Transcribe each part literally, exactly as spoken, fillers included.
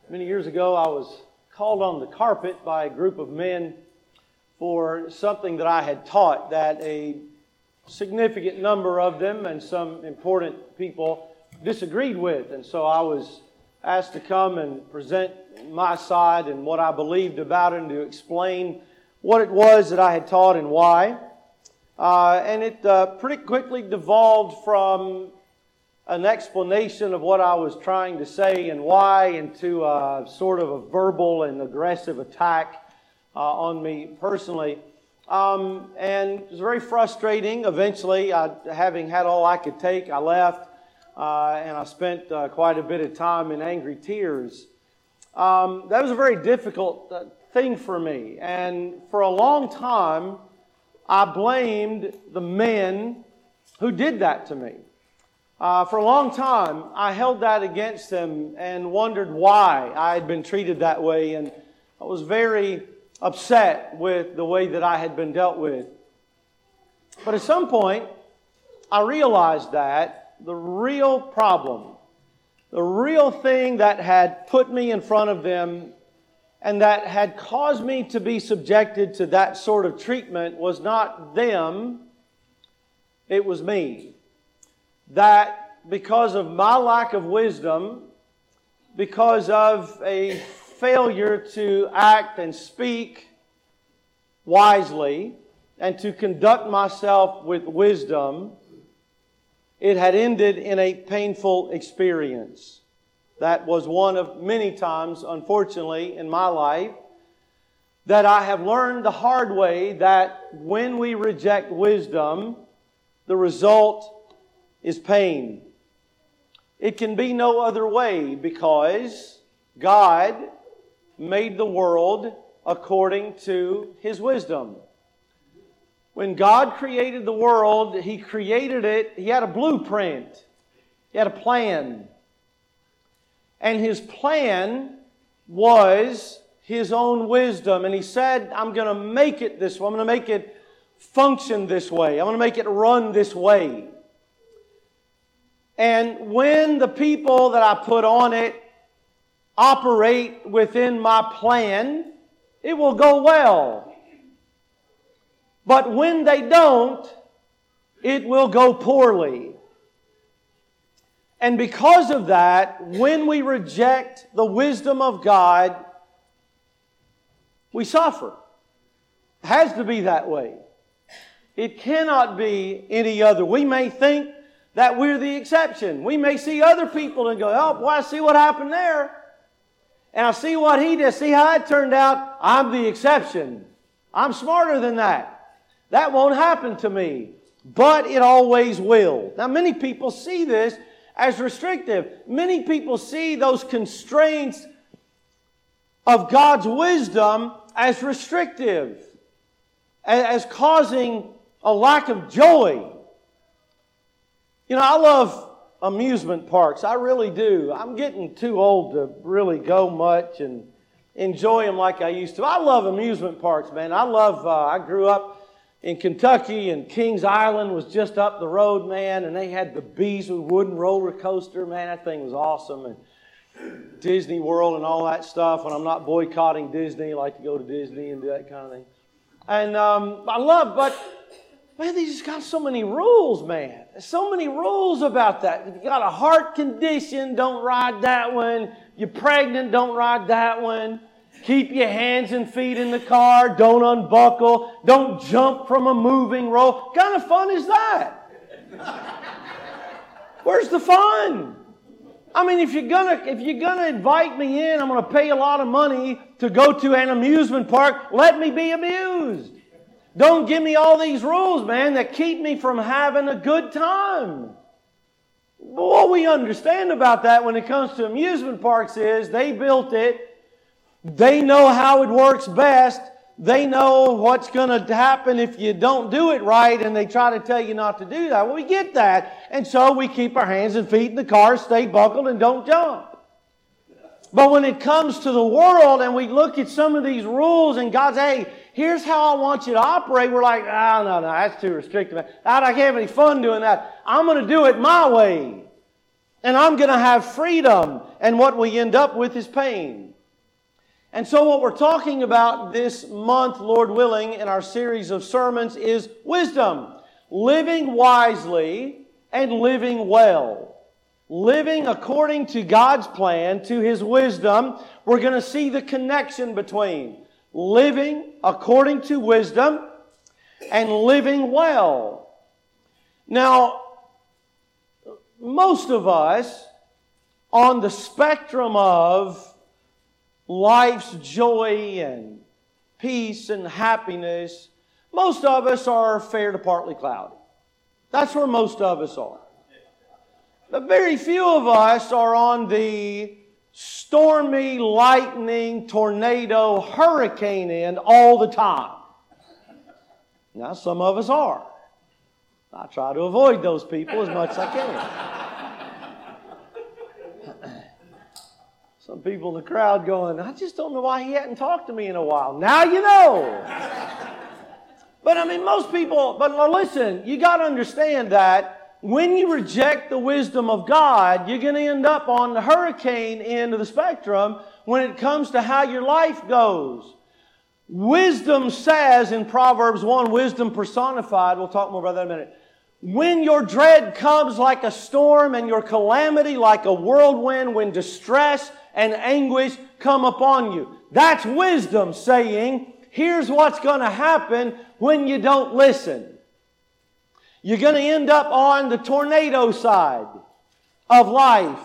Many years ago, I was called on the carpet by a group of men for something that I had taught that a significant number of them and some important people disagreed with. And so I was asked to come and present my side and what I believed about it and to explain what it was that I had taught and why. Uh, and it uh, pretty quickly devolved from an explanation of what I was trying to say and why into a, sort of a verbal and aggressive attack uh, on me personally. Um, and it was very frustrating. Eventually, I, having had all I could take, I left uh, and I spent uh, quite a bit of time in angry tears. Um, that was a very difficult uh, thing for me. And for a long time, I blamed the men who did that to me. Uh, for a long time, I held that against them and wondered why I had been treated that way, and I was very upset with the way that I had been dealt with. But at some point, I realized that the real problem, the real thing that had put me in front of them and that had caused me to be subjected to that sort of treatment was not them, it was me. That because of my lack of wisdom, because of a failure to act and speak wisely and to conduct myself with wisdom, it had ended in a painful experience. That was one of many times, unfortunately, in my life that I have learned the hard way that when we reject wisdom, the result is pain. It can be no other way because God made the world according to His wisdom. When God created the world, He created it, He had a blueprint. He had a plan. And His plan was His own wisdom. And He said, I'm going to make it this way. I'm going to make it function this way. I'm going to make it run this way. And when the people that I put on it operate within my plan, it will go well. But when they don't, it will go poorly. And because of that, when we reject the wisdom of God, we suffer. It has to be that way. It cannot be any other. We may think that we're the exception. We may see other people and go, oh, boy, I see what happened there. And I see what he did. See how it turned out? I'm the exception. I'm smarter than that. That won't happen to me. But it always will. Now, many people see this as restrictive. Many people see those constraints of God's wisdom as restrictive, as causing a lack of joy. You know, I love amusement parks. I really do. I'm getting too old to really go much and enjoy them like I used to. I love amusement parks, man. I love, uh, I grew up in Kentucky, and Kings Island was just up the road, man, and they had the Beast wooden roller coaster. Man, that thing was awesome. And Disney World and all that stuff. When I'm not boycotting Disney, I like to go to Disney and do that kind of thing. And um, I love, but man, they just got so many rules, man. There's so many rules about that. If you got a heart condition, don't ride that one. You're pregnant, don't ride that one. Keep your hands and feet in the car. Don't unbuckle. Don't jump from a moving roll. What kind of fun is that? Where's the fun? I mean, if you're gonna if you're gonna invite me in, I'm gonna pay a lot of money to go to an amusement park. Let me be amused. Don't give me all these rules, man, that keep me from having a good time. What we understand about that when it comes to amusement parks is they built it. They know how it works best. They know what's going to happen if you don't do it right, and they try to tell you not to do that. Well, we get that. And so we keep our hands and feet in the car, stay buckled, and don't jump. But when it comes to the world and we look at some of these rules and God's, hey, here's how I want you to operate, we're like, oh, no, no, that's too restrictive. I can't have any fun doing that. I'm going to do it my way. And I'm going to have freedom. And what we end up with is pain. And so what we're talking about this month, Lord willing, in our series of sermons is wisdom. Living wisely and living well. Living according to God's plan, to His wisdom. We're going to see the connection between living according to wisdom and living well. Now, most of us on the spectrum of life's joy and peace and happiness, most of us are fair to partly cloudy. That's where most of us are. But very few of us are on the stormy, lightning, tornado, hurricane end all the time. Now, some of us are. I try to avoid those people as much as I can. Some people in the crowd going, I just don't know why he hadn't talked to me in a while. Now you know. But I mean, most people, but listen, you got to understand that when you reject the wisdom of God, you're going to end up on the hurricane end of the spectrum when it comes to how your life goes. Wisdom says in Proverbs one, wisdom personified, we'll talk more about that in a minute. When your dread comes like a storm and your calamity like a whirlwind, when distress and anguish come upon you. That's wisdom saying, here's what's going to happen when you don't listen. You're going to end up on the tornado side of life.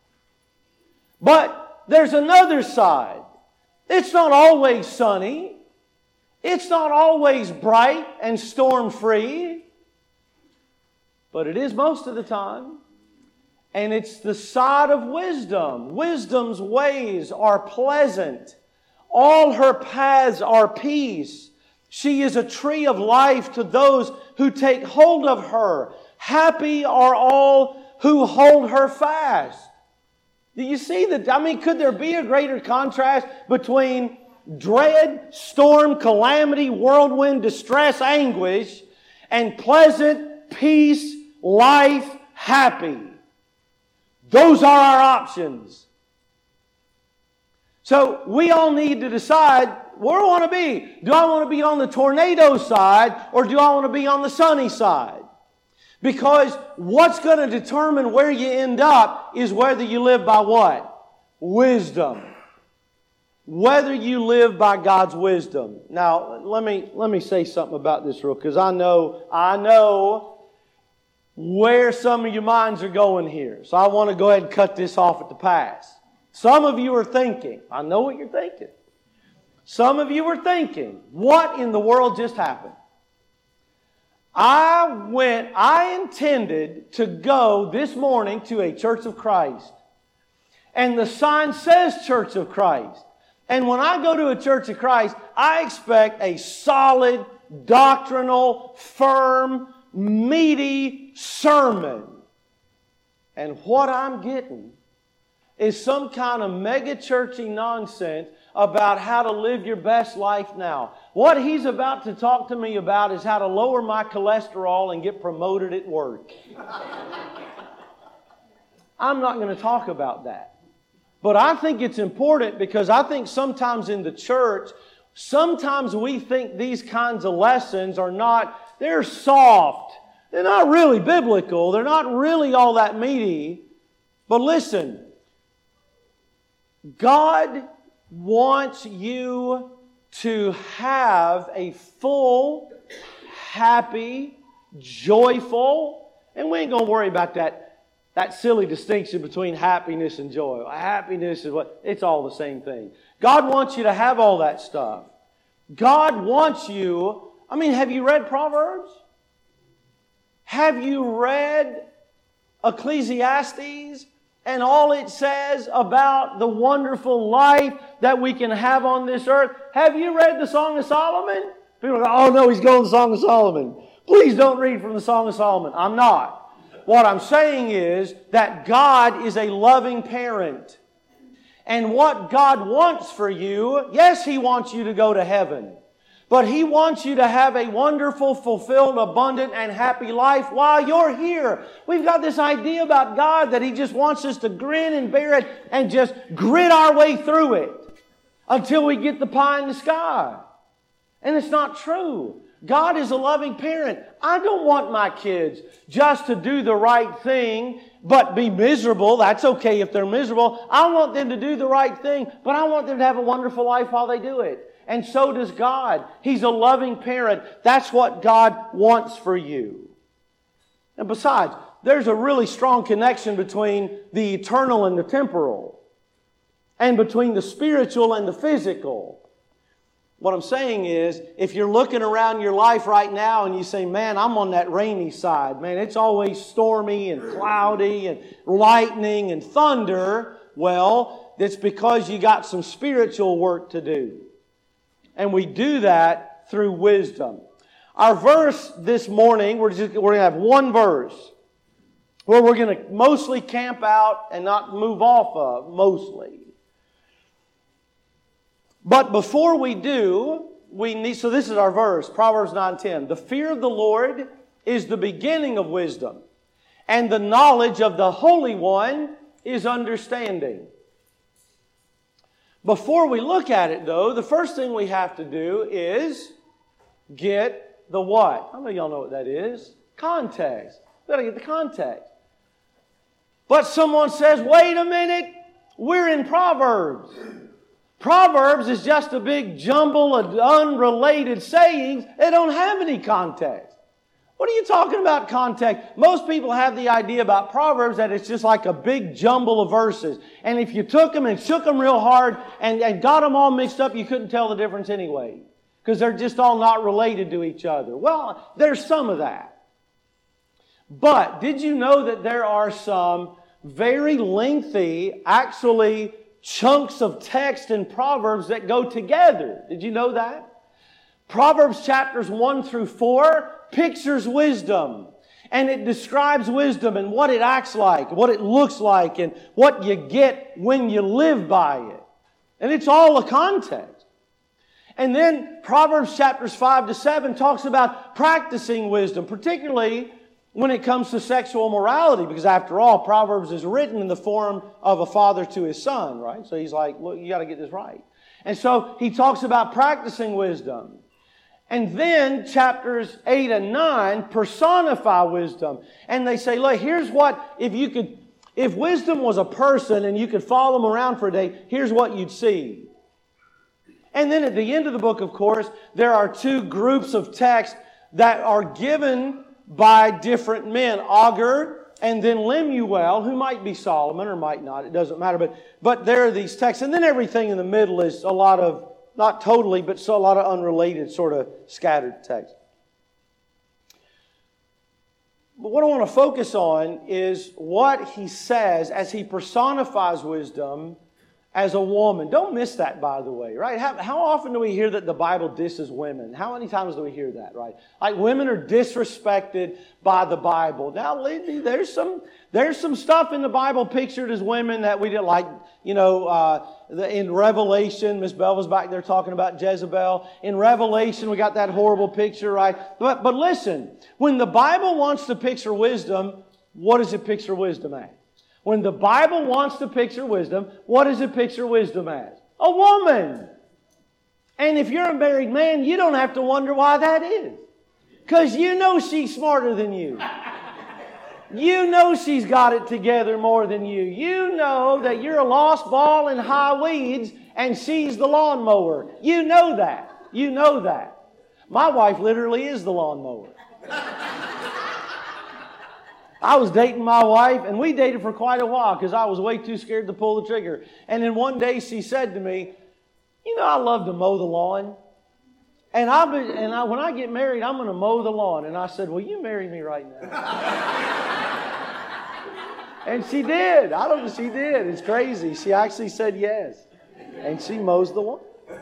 But there's another side. It's not always sunny. It's not always bright and storm-free. But it is most of the time. And it's the side of wisdom. Wisdom's ways are pleasant. All her paths are peace. She is a tree of life to those who take hold of her. Happy are all who hold her fast. Do you see that? I mean, could there be a greater contrast between dread, storm, calamity, whirlwind, distress, anguish, and pleasant, peace, life, happy? Those are our options. So we all need to decide where do I want to be. Do I want to be on the tornado side or do I want to be on the sunny side? Because what's going to determine where you end up is whether you live by what? Wisdom. Whether you live by God's wisdom. Now, let me let me say something about this real, because I know I know where some of your minds are going here. So I want to go ahead and cut this off at the pass. Some of you are thinking, I know what you're thinking. Some of you are thinking, what in the world just happened? I went, I intended to go this morning to a Church of Christ. And the sign says Church of Christ. And when I go to a Church of Christ, I expect a solid, doctrinal, firm, meaty sermon. And what I'm getting is some kind of mega churchy nonsense about how to live your best life now. What he's about to talk to me about is how to lower my cholesterol and get promoted at work. I'm not going to talk about that. But I think it's important because I think sometimes in the church, sometimes we think these kinds of lessons are not, they're soft. They're not really biblical. They're not really all that meaty. But listen, God wants you to have a full, happy, joyful, and we ain't going to worry about that, that silly distinction between happiness and joy. Happiness is what, it's all the same thing. God wants you to have all that stuff. God wants you, I mean, have you read Proverbs? Have you read Ecclesiastes? And all it says about the wonderful life that we can have on this earth. Have you read the Song of Solomon? People go, oh no, he's going to the Song of Solomon. Please don't read from the Song of Solomon. I'm not. What I'm saying is that God is a loving parent. And what God wants for you, yes, He wants you to go to heaven. But He wants you to have a wonderful, fulfilled, abundant, and happy life while you're here. We've got this idea about God that He just wants us to grin and bear it and just grit our way through it until we get the pie in the sky. And it's not true. God is a loving parent. I don't want my kids just to do the right thing but be miserable. That's okay if they're miserable. I want them to do the right thing, but I want them to have a wonderful life while they do it. And so does God. He's a loving parent. That's what God wants for you. And besides, there's a really strong connection between the eternal and the temporal, and between the spiritual and the physical. What I'm saying is, if you're looking around your life right now and you say, man, I'm on that rainy side, man, it's always stormy and cloudy and lightning and thunder, well, it's because you got some spiritual work to do. And we do that through wisdom. Our verse this morning, we're just we're going to have one verse where we're going to mostly camp out and not move off of, mostly. But before we do, we need, so this is our verse, Proverbs nine ten. The fear of the Lord is the beginning of wisdom, and the knowledge of the Holy One is understanding. Before we look at it, though, the first thing we have to do is get the what? How many of y'all know what that is? Context. We've got to get the context. But someone says, wait a minute, we're in Proverbs. Proverbs is just a big jumble of unrelated sayings that don't have any context. What are you talking about context? Most people have the idea about Proverbs that it's just like a big jumble of verses. And if you took them and shook them real hard and, and got them all mixed up, you couldn't tell the difference anyway. Because they're just all not related to each other. Well, there's some of that. But did you know that there are some very lengthy, actually, chunks of text in Proverbs that go together? Did you know that? Proverbs chapters one through four pictures wisdom. And it describes wisdom and what it acts like, what it looks like, and what you get when you live by it. And it's all a context. And then Proverbs chapters five to seven talks about practicing wisdom, particularly when it comes to sexual morality, because after all, Proverbs is written in the form of a father to his son, right? So he's like, look, you got to get this right. And so he talks about practicing wisdom. And then chapters eight and nine personify wisdom. And they say, look, here's what, if you could, if wisdom was a person and you could follow them around for a day, here's what you'd see. And then at the end of the book, of course, there are two groups of texts that are given by different men, Agur and then Lemuel, who might be Solomon or might not, it doesn't matter. But, but there are these texts. And then everything in the middle is a lot of, not totally, but so a lot of unrelated sort of scattered text. But what I want to focus on is what he says as he personifies wisdom as a woman. Don't miss that, by the way, right? How, how often do we hear that the Bible disses women? How many times do we hear that, right? Like women are disrespected by the Bible. Now, there's some there's some stuff in the Bible pictured as women that we didn't like. You know, uh, the, in Revelation, Miss Bell was back there talking about Jezebel. In Revelation, we got that horrible picture, right? But but listen, when the Bible wants to picture wisdom, what does it picture wisdom as? When the Bible wants to picture wisdom, what does it picture wisdom as? A woman. And if you're a married man, you don't have to wonder why that is. Because you know she's smarter than you. You know she's got it together more than you. You know that you're a lost ball in high weeds and she's the lawnmower. You know that. You know that. My wife literally is the lawnmower. I was dating my wife, and we dated for quite a while because I was way too scared to pull the trigger. And then one day she said to me, you know, I love to mow the lawn. And, I, and I, when I get married, I'm going to mow the lawn. And I said, will you marry me right now? And she did. I don't know, she did. It's crazy. She actually said yes. And she mows the lawn.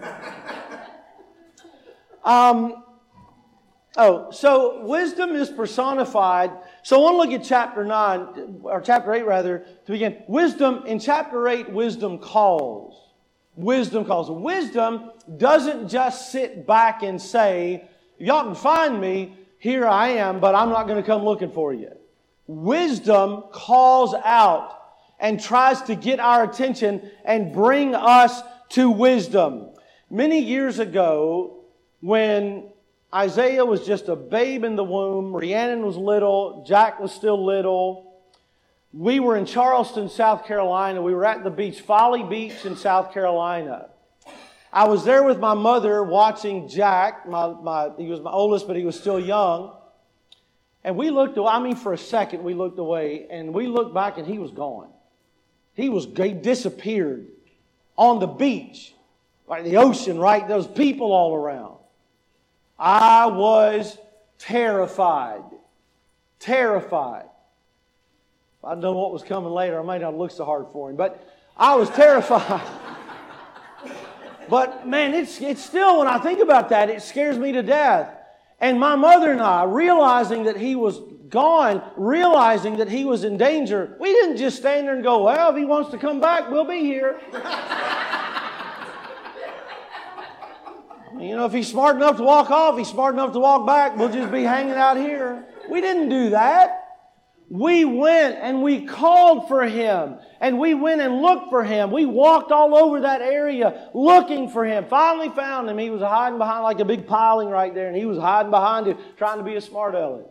Um... Oh, so wisdom is personified. So I want to look at chapter nine, or chapter eight rather, to begin. Wisdom, in chapter eight, wisdom calls. wisdom calls. Wisdom doesn't just sit back and say, y'all can find me, here I am, but I'm not going to come looking for you. Wisdom calls out and tries to get our attention and bring us to wisdom. Many years ago, when Isaiah was just a babe in the womb, Rhiannon was little, Jack was still little, we were in Charleston, South Carolina. We were at the beach, Folly Beach in South Carolina. I was there with my mother watching Jack. My, my, he was my oldest, but he was still young. And we looked away. I mean, for a second, we looked away, and we looked back, and he was gone. He was he disappeared on the beach, like the ocean, right? There was people all around. I was terrified. Terrified. If I'd known what was coming later, I might not look so hard for him. But I was terrified. But man, it's it's still, when I think about that, it scares me to death. And my mother and I, realizing that he was gone, realizing that he was in danger, we didn't just stand there and go, well, if he wants to come back, we'll be here. You know, if he's smart enough to walk off, he's smart enough to walk back, we'll just be hanging out here. We didn't do that. We went and we called for him. And we went and looked for him. We walked all over that area looking for him. Finally found him. He was hiding behind like a big piling right there. And he was hiding behind it, trying to be a smart aleck.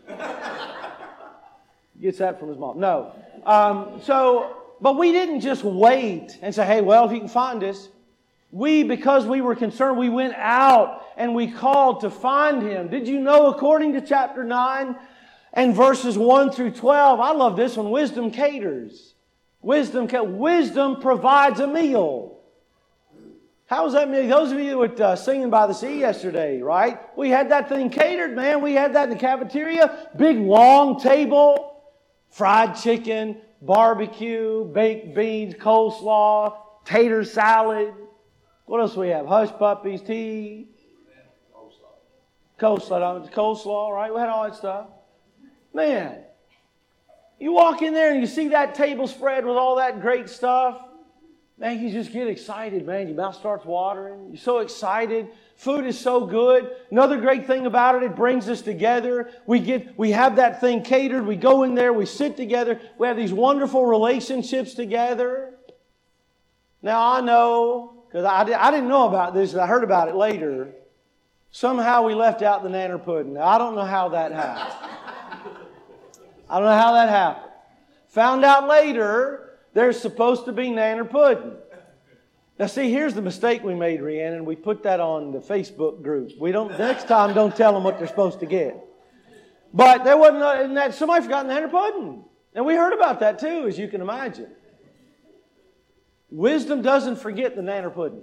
Gets that from his mom. No. Um, so, but we didn't just wait and say, hey, well, if you can find us. We, because we were concerned, we went out and we called to find him. Did you know, according to chapter nine and verses one through twelve, I love this one, wisdom caters. Wisdom, wisdom provides a meal. How was that meal? Those of you at uh, Singing by the Sea yesterday, right? We had that thing catered, man. We had that in the cafeteria. Big, long table. Fried chicken, barbecue, baked beans, coleslaw, tater salad. What else do we have? Hush puppies, tea. Coleslaw. Coleslaw, right? We had all that stuff. Man, you walk in there and you see that table spread with all that great stuff. Man, you just get excited, man. Your mouth starts watering. You're so excited. Food is so good. Another great thing about it, it brings us together. We get, we have that thing catered. We go in there. We sit together. We have these wonderful relationships together. Now, I know, because I, I didn't know about this. I heard about it later. Somehow we left out the nanner pudding. Now, I don't know how that happened. I don't know how that happened. Found out later, there's supposed to be nanner pudding. Now see, here's the mistake we made, Rhiannon. We put that on the Facebook group. We don't, next time, don't tell them what they're supposed to get. But there wasn't, and that somebody forgot nanner pudding. And we heard about that too, as you can imagine. Wisdom doesn't forget the nanner pudding.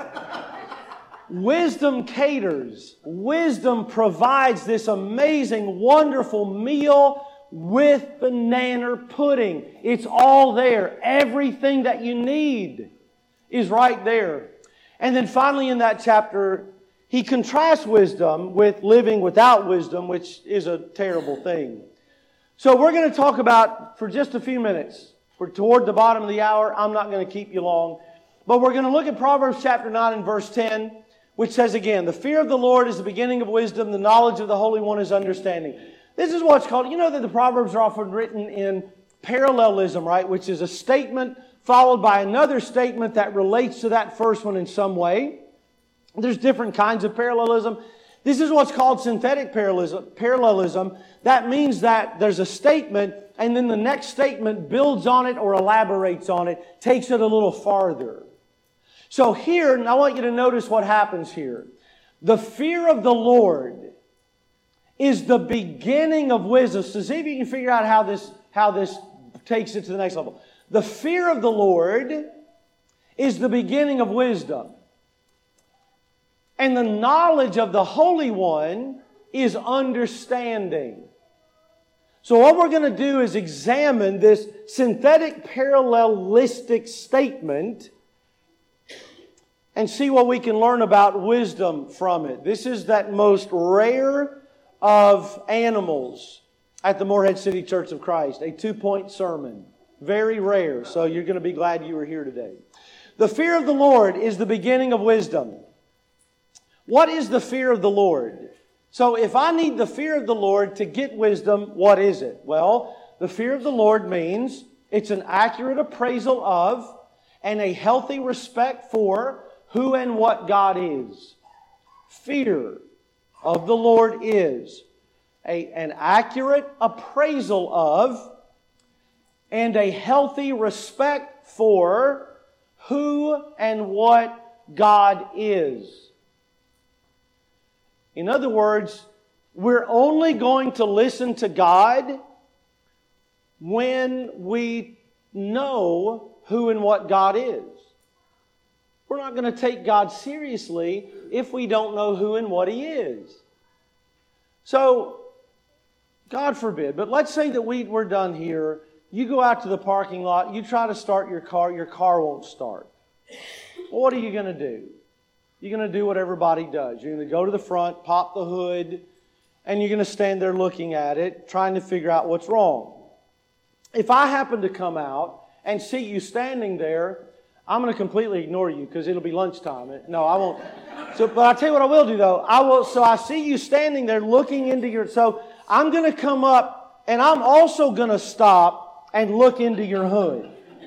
Wisdom caters. Wisdom provides this amazing, wonderful meal with the nanner pudding. It's all there. Everything that you need is right there. And then finally in that chapter, he contrasts wisdom with living without wisdom, which is a terrible thing. So we're going to talk about, for just a few minutes, we're toward the bottom of the hour. I'm not going to keep you long. But we're going to look at Proverbs chapter nine and verse ten, which says again, the fear of the Lord is the beginning of wisdom. The knowledge of the Holy One is understanding. This is what's called, you know that the Proverbs are often written in parallelism, right? Which is a statement followed by another statement that relates to that first one in some way. There's different kinds of parallelism. This is what's called synthetic parallelism. parallelism. That means that there's a statement and then the next statement builds on it or elaborates on it, takes it a little farther. So here, and I want you to notice what happens here. The fear of the Lord is the beginning of wisdom. So see if you can figure out how this, how this takes it to the next level. The fear of the Lord is the beginning of wisdom. And the knowledge of the Holy One is understanding. So what we're going to do is examine this synthetic parallelistic statement and see what we can learn about wisdom from it. This is that most rare of animals at the Morehead City Church of Christ. A two-point sermon. Very rare. So you're going to be glad you were here today. The fear of the Lord is the beginning of wisdom. What is the fear of the Lord? So if I need the fear of the Lord to get wisdom, what is it? Well, the fear of the Lord means it's an accurate appraisal of and a healthy respect for who and what God is. Fear of the Lord is a, an accurate appraisal of and a healthy respect for who and what God is. In other words, we're only going to listen to God when we know who and what God is. We're not going to take God seriously if we don't know who and what He is. So, God forbid, but let's say that we, we're done here. You go out to the parking lot, you try to start your car, your car won't start. Well, what are you going to do? You're going to do what everybody does. You're going to go to the front, pop the hood, and you're going to stand there looking at it, trying to figure out what's wrong. If I happen to come out and see you standing there, I'm going to completely ignore you because it'll be lunchtime. No, I won't. So, but I'll tell you what I will do though. I will. So I see you standing there looking into your. So I'm going to come up and I'm also going to stop and look into your hood.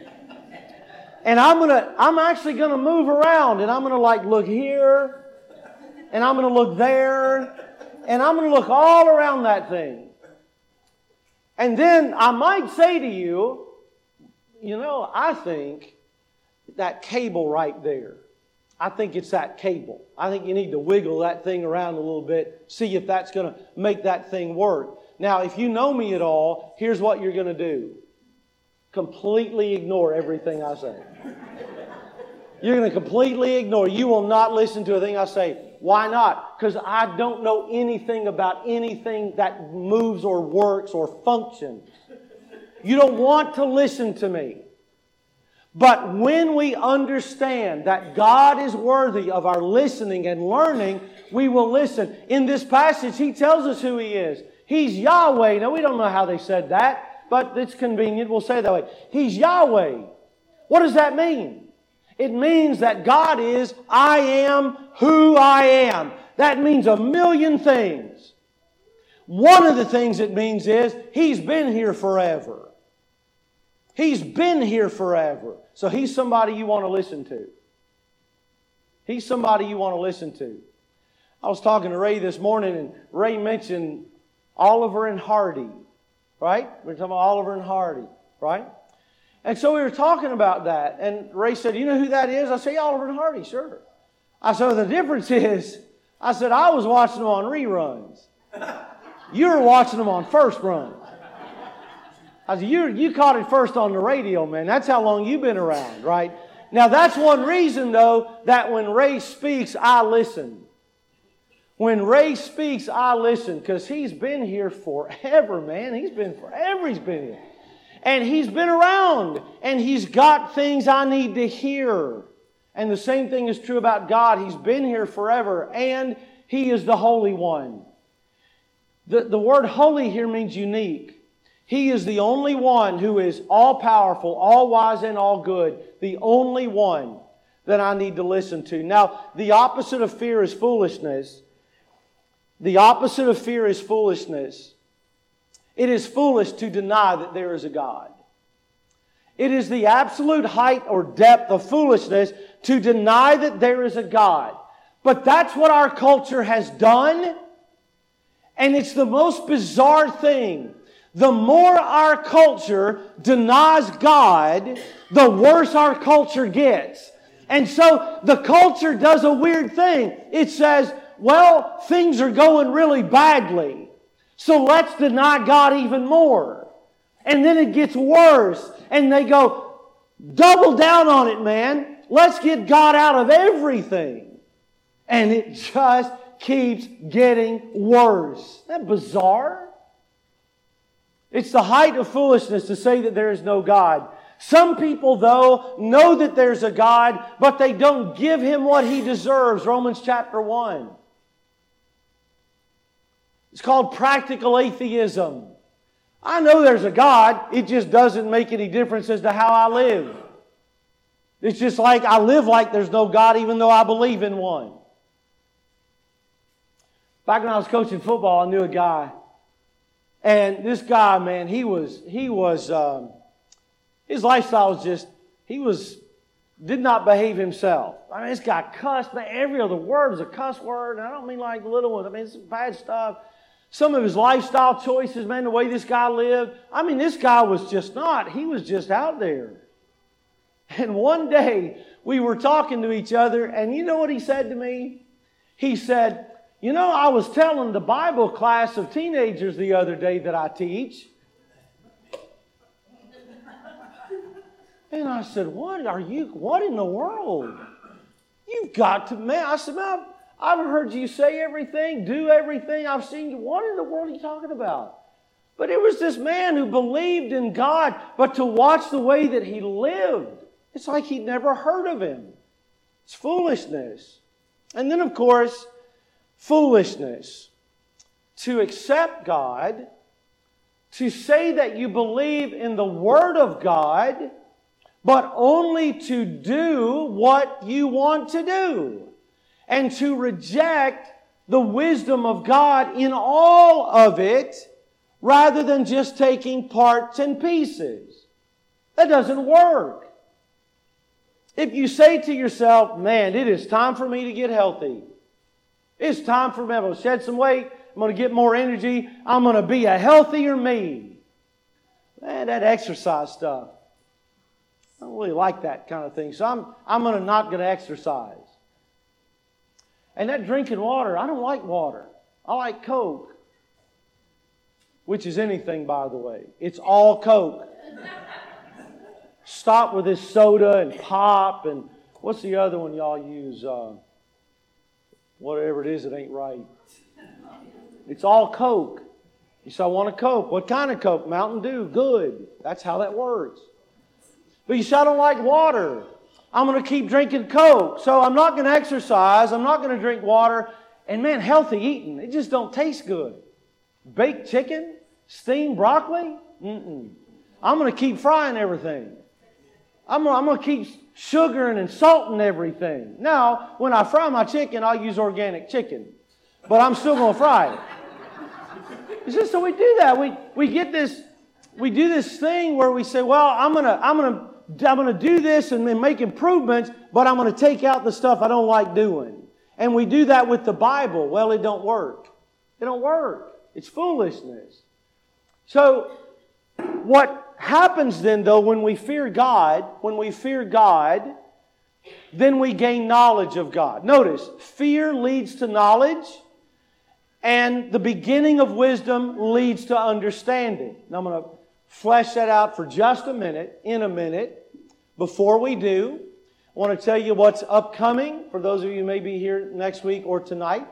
And I'm going to. I'm actually going to move around and I'm going to like look here, and I'm going to look there, and I'm going to look all around that thing. And then I might say to you, you know, I think that cable right there, I think it's that cable. I think you need to wiggle that thing around a little bit, see if that's going to make that thing work. Now, if you know me at all, here's what you're going to do. Completely ignore everything I say. You're going to completely ignore. You will not listen to a thing I say. Why not? Because I don't know anything about anything that moves or works or functions. You don't want to listen to me. But when we understand that God is worthy of our listening and learning, we will listen. In this passage, He tells us who He is. He's Yahweh. Now, we don't know how they said that, but it's convenient. We'll say it that way. He's Yahweh. What does that mean? It means that God is, I am who I am. That means a million things. One of the things it means is He's been here forever. He's been here forever. So He's somebody you want to listen to. He's somebody you want to listen to. I was talking to Ray this morning, and Ray mentioned Oliver and Hardy. Right? We We're talking about Oliver and Hardy. Right? And so we were talking about that. And Ray said, you know who that is? I said, yeah, Oliver and Hardy, sure. I said, the difference is, I said, I was watching them on reruns. You were watching them on first runs. I said, you, you caught it first on the radio, man. That's how long you've been around, right? Now, that's one reason, though, that when Ray speaks, I listen. When Ray speaks, I listen, because he's been here forever, man. He's been forever, he's been here. And he's been around, and he's got things I need to hear. And the same thing is true about God. He's been here forever, and He is the Holy One. The, the word holy here means unique. He is the only one who is all-powerful, all-wise, and all-good. The only one that I need to listen to. Now, the opposite of fear is foolishness. The opposite of fear is foolishness. It is foolish to deny that there is a God. It is the absolute height or depth of foolishness to deny that there is a God. But that's what our culture has done. And it's the most bizarre thing. The more our culture denies God, the worse our culture gets. And so the culture does a weird thing. It says, well, things are going really badly, so let's deny God even more. And then it gets worse. And they go, double down on it, man. Let's get God out of everything. And it just keeps getting worse. Isn't that bizarre? It's the height of foolishness to say that there is no God. Some people, though, know that there's a God, but they don't give Him what He deserves. Romans chapter one. It's called practical atheism. I know there's a God. It just doesn't make any difference as to how I live. It's just like I live like there's no God even though I believe in one. Back when I was coaching football, I knew a guy. And this guy, man, he was, he was, um, his lifestyle was just, he was, did not behave himself. I mean, this guy cussed, man, every other word was a cuss word. And I don't mean like the little ones. I mean, it's bad stuff. Some of his lifestyle choices, man, the way this guy lived. I mean, this guy was just not, he was just out there. And one day, we were talking to each other, and you know what he said to me? He said, you know, I was telling the Bible class of teenagers the other day that I teach. And I said, what are you, what in the world? You've got to, man, I said, man, I've, I've heard you say everything, do everything. I've seen you. What in the world are you talking about? But it was this man who believed in God, but to watch the way that he lived, it's like he'd never heard of Him. It's foolishness. And then, of course, foolishness. To accept God, to say that you believe in the Word of God, but only to do what you want to do. And to reject the wisdom of God in all of it, rather than just taking parts and pieces. That doesn't work. If you say to yourself, man, it is time for me to get healthy. It's time for me. I'm going to shed some weight. I'm going to get more energy. I'm going to be a healthier me. Man, that exercise stuff. I don't really like that kind of thing. So I'm, I'm gonna not going to exercise. And that drinking water, I don't like water. I like Coke. Which is anything, by the way. It's all Coke. Stop with this soda and pop and what's the other one y'all use? Uh, whatever it is, it ain't right. It's all Coke. You say, I want a Coke. What kind of Coke? Mountain Dew. Good. That's how that works. But you say, I don't like water. I'm going to keep drinking Coke. So I'm not going to exercise. I'm not going to drink water. And man, healthy eating, it just don't taste good. Baked chicken? Steamed broccoli? Mm-mm. I'm going to keep frying everything. I'm going, to, I'm going to keep sugaring and salting everything. Now, when I fry my chicken, I'll use organic chicken. But I'm still going to fry it. It's just so we do that. We we get this, we do this thing where we say, well, I'm going to I'm going to I'm going to do this and then make improvements, but I'm going to take out the stuff I don't like doing. And we do that with the Bible. Well, it don't work. It don't work. It's foolishness. So, what happens then, though, when we fear God, when we fear God, then we gain knowledge of God. Notice, fear leads to knowledge, and the beginning of wisdom leads to understanding. Now, I'm going to flesh that out for just a minute, in a minute. Before we do, I want to tell you what's upcoming, for those of you who may be here next week or tonight.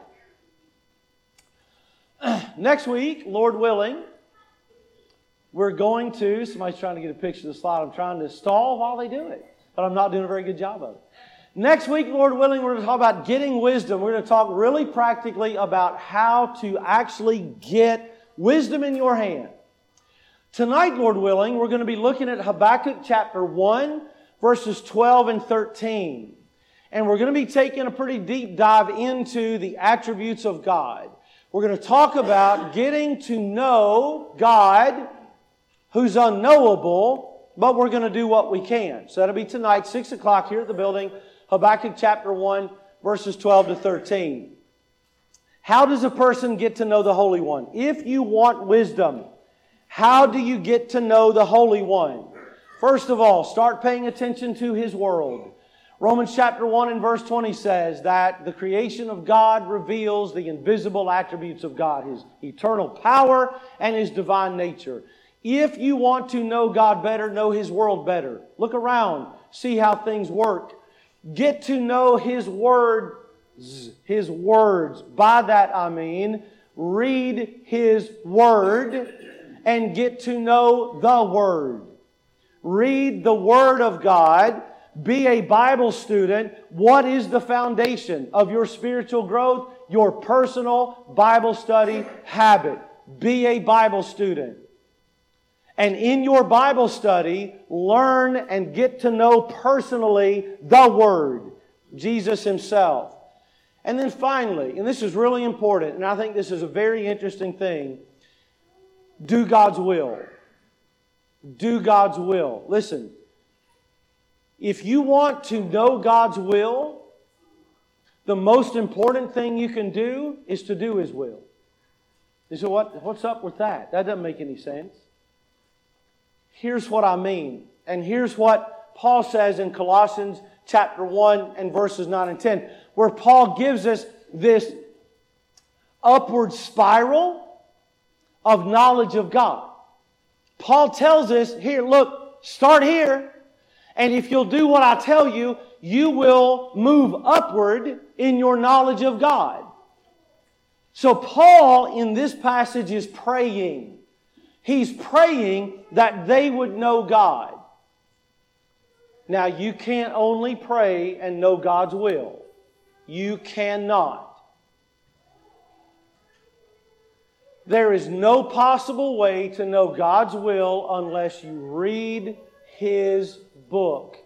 Next week, Lord willing, we're going to, somebody's trying to get a picture of the slide. I'm trying to stall while they do it, but I'm not doing a very good job of it. Next week, Lord willing, we're going to talk about getting wisdom. We're going to talk really practically about how to actually get wisdom in your hand. Tonight, Lord willing, we're going to be looking at Habakkuk chapter one, verses twelve and thirteen. And we're going to be taking a pretty deep dive into the attributes of God. We're going to talk about getting to know God, who's unknowable, but we're going to do what we can. So that'll be tonight, six o'clock here at the building, Habakkuk chapter one, verses twelve to thirteen. How does a person get to know the Holy One? If you want wisdom, how do you get to know the Holy One? First of all, start paying attention to His world. Romans chapter one and verse twenty says that the creation of God reveals the invisible attributes of God, His eternal power and His divine nature. If you want to know God better, know His world better. Look around, see how things work. Get to know His words, His words. By that I mean, read His Word and get to know the Word. Read the Word of God. Be a Bible student. What is the foundation of your spiritual growth? Your personal Bible study habit. Be a Bible student. And in your Bible study, learn and get to know personally the Word, Jesus Himself. And then finally, and this is really important, and I think this is a very interesting thing, do God's will. Do God's will. Listen, if you want to know God's will, the most important thing you can do is to do His will. You say, what, what's up with that? That doesn't make any sense. Here's what I mean. And here's what Paul says in Colossians chapter one and verses nine and ten, where Paul gives us this upward spiral of knowledge of God. Paul tells us, here, look, start here. And if you'll do what I tell you, you will move upward in your knowledge of God. So Paul in this passage is praying. He's praying that they would know God. Now you can't only pray and know God's will. You cannot. There is no possible way to know God's will unless you read His book.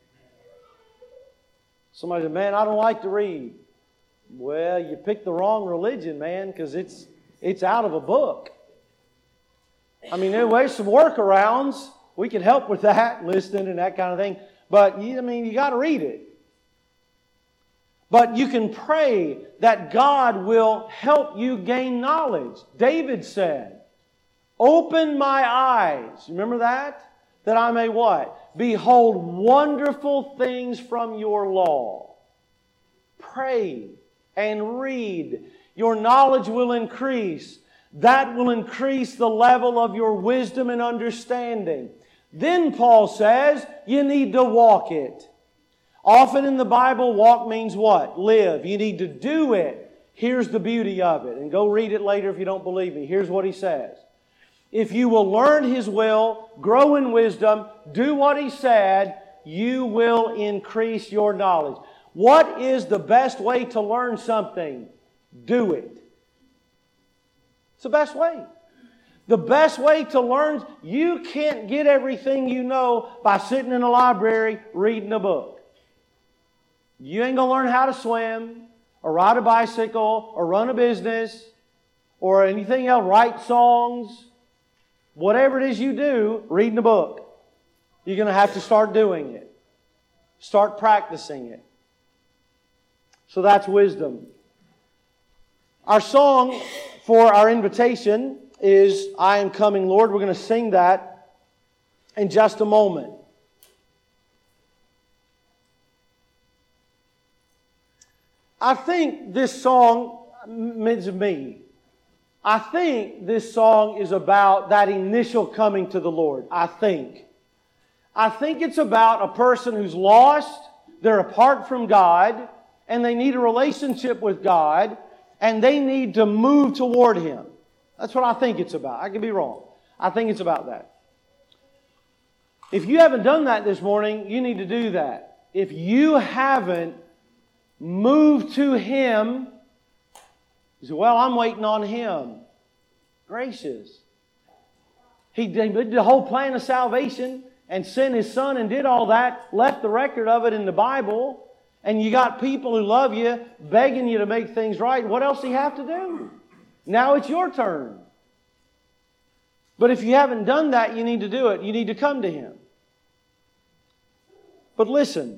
Somebody said, man, I don't like to read. Well, you picked the wrong religion, man, because it's it's out of a book. I mean, there's some workarounds. We can help with that, listening and that kind of thing. But, I mean, you got to read it. But you can pray that God will help you gain knowledge. David said, open my eyes. Remember that? That I may what? Behold wonderful things from your law. Pray and read. Your knowledge will increase. That will increase the level of your wisdom and understanding. Then Paul says, you need to walk it. Often in the Bible, walk means what? Live. You need to do it. Here's the beauty of it. And go read it later if you don't believe me. Here's what he says. If you will learn His will, grow in wisdom, do what He said, you will increase your knowledge. What is the best way to learn something? Do it. It's the best way. The best way to learn, you can't get everything you know by sitting in a library reading a book. You ain't going to learn how to swim, or ride a bicycle, or run a business, or anything else, write songs. Whatever it is you do, reading a book. You're going to have to start doing it. Start practicing it. So that's wisdom. Our song for our invitation is I Am Coming, Lord. We're going to sing that in just a moment. I think this song means me. I think this song is about that initial coming to the Lord. I think. I think it's about a person who's lost, they're apart from God, and they need a relationship with God, and they need to move toward Him. That's what I think it's about. I could be wrong. I think it's about that. If you haven't done that this morning, you need to do that. If you haven't moved to Him, you say, well, I'm waiting on Him. Gracious. He did the whole plan of salvation and sent His Son and did all that, left the record of it in the Bible, and you got people who love you, begging you to make things right. What else do you have to do? Now it's your turn. But if you haven't done that, you need to do it. You need to come to Him. But listen,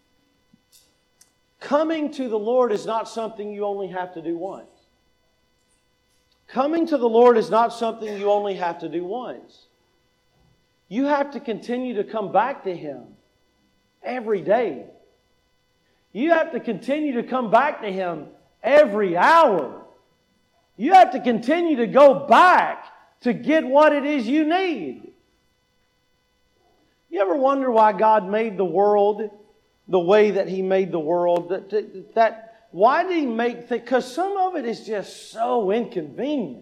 coming to the Lord is not something you only have to do once. Coming to the Lord is not something you only have to do once. You have to continue to come back to Him every day. You have to continue to come back to Him every hour. You have to continue to go back to get what it is you need. You ever wonder why God made the world the way that He made the world? That, that, that why did He make things? Because some of it is just so inconvenient.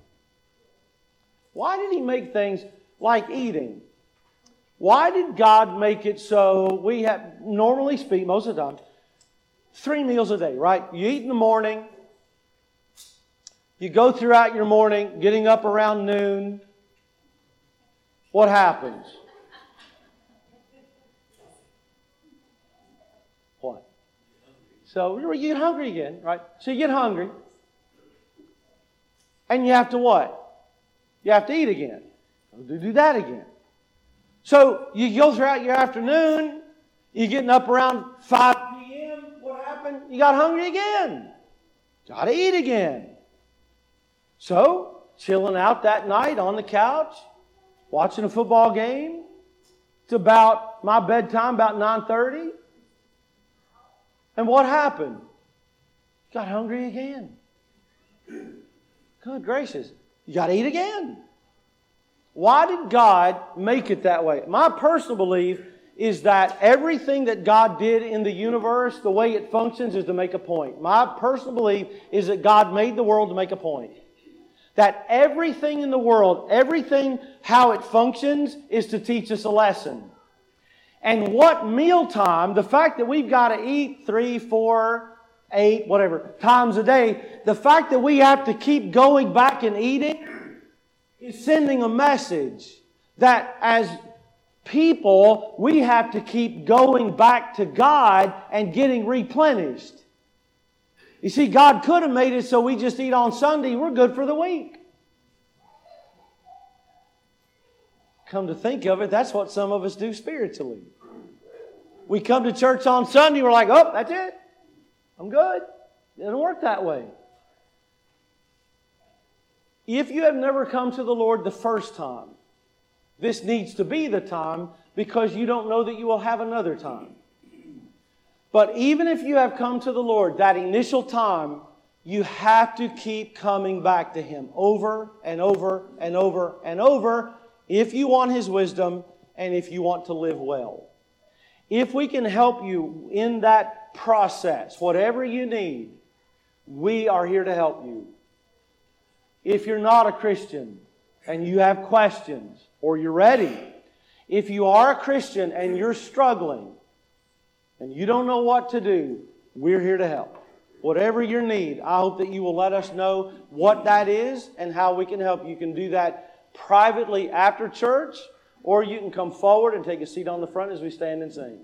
Why did He make things like eating? Why did God make it so we have, normally speak, most of the time, three meals a day, right? You eat in the morning. You go throughout your morning, getting up around noon. what happens? What? So you get hungry again, right? So you get hungry. And you have to what? You have to eat again. Do do that again. So you go throughout your afternoon, you're getting up around five p.m. What happened? You got hungry again. Got to eat again. So, chilling out that night on the couch, watching a football game. It's about my bedtime, about nine thirty. And what happened? Got hungry again. Good gracious. You got to eat again. Why did God make it that way? My personal belief is that everything that God did in the universe, the way it functions, is to make a point. My personal belief is that God made the world to make a point. That everything in the world, everything how it functions, is to teach us a lesson. And what mealtime, the fact that we've got to eat three, four, eight, whatever, times a day, the fact that we have to keep going back and eating is sending a message that as people, we have to keep going back to God and getting replenished. You see, God could have made it so we just eat on Sunday. We're good for the week. Come to think of it, that's what some of us do spiritually. We come to church on Sunday, we're like, oh, that's it. I'm good. It doesn't work that way. If you have never come to the Lord the first time, this needs to be the time because you don't know that you will have another time. But even if you have come to the Lord that initial time, you have to keep coming back to Him over and over and over and over if you want His wisdom and if you want to live well. If we can help you in that process, whatever you need, we are here to help you. If you're not a Christian and you have questions or you're ready, if you are a Christian and you're struggling and you don't know what to do, we're here to help. Whatever your need, I hope that you will let us know what that is and how we can help. You can do that privately after church, or you can come forward and take a seat on the front as we stand and sing.